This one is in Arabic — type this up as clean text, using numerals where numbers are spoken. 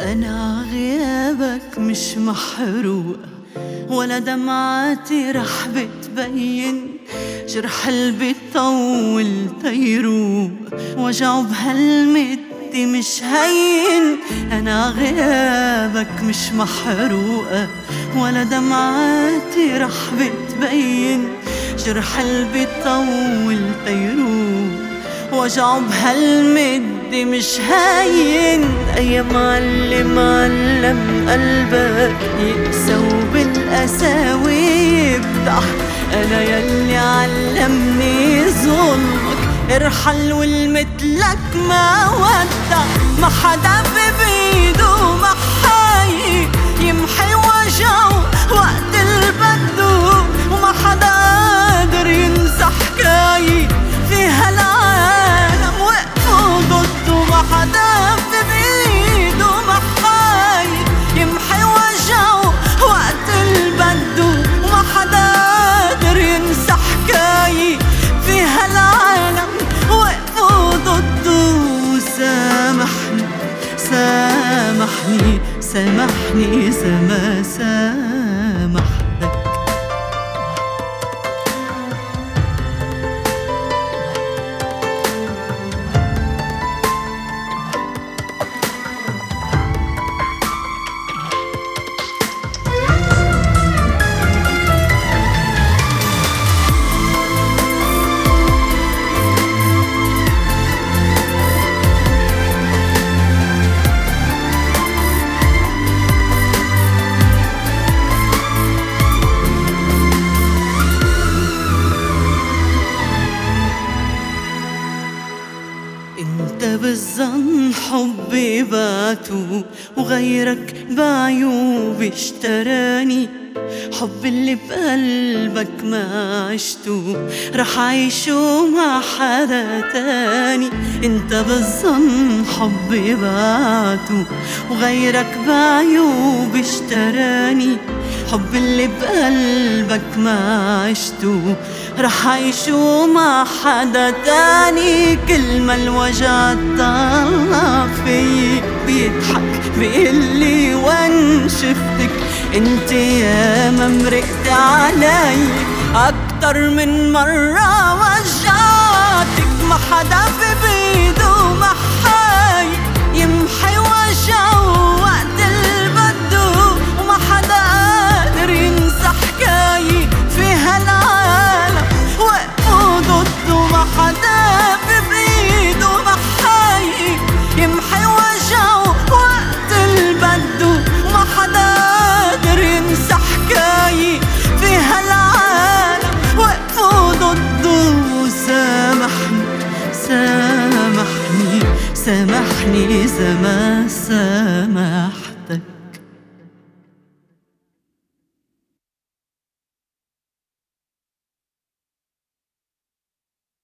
أنا غيابك مش محروقة ولا دمعاتي رح بتبين، جرح قلبي طول تيروق وجعه بهالمد مش هين. أنا غيابك مش محروقة ولا دمعاتي رح بتبين، جرح قلبي طول تيروق وجعه بهالمد مش هين. أي معلم علم قلبك يقسى وبالقساوي يفتح، أنا يلي علمني ظلمك ارحل والمثلك ما ودع. ما حدا بإيده محاي يمحي وجعه وقت البدو، وما حدا قادر ينسى حكاية في هالعالم وقفوا ضده. ما حدا بإيده محاي يمحي وجعه وقت البدو، وما حدا قادر ينسى حكاية في هالعالم وقفوا ضده. سامحني سامحني سامحني سما سامحتك. انت بالظن حبي باتو وغيرك بعيوب اشتراني، حب اللي بقلبك ما عشتو رح عيشو مع حدا تاني. انت بالظن حبي باتو وغيرك بعيوب اشتراني، حب اللي بقلبك ما عشتو رح عيشو مع حدا تاني. كل ما الوجع طلع في بيضحك بيقلي وين شفتك انت يا ما مرقت علي اكتر من مرة وجعتك. ما حدا بإيده محاي يمحي وجعه وقت البدو، وما حدا قادر ينسى حكاية في هالعالم وقفوا ضده. ما حدا بإيده محاي يمحي وجعه وقت البدو، وما حدا قادر ينسى حكاية في هالعالم وقفوا ضده. سامحني سامحني سامحني سما سامحتك.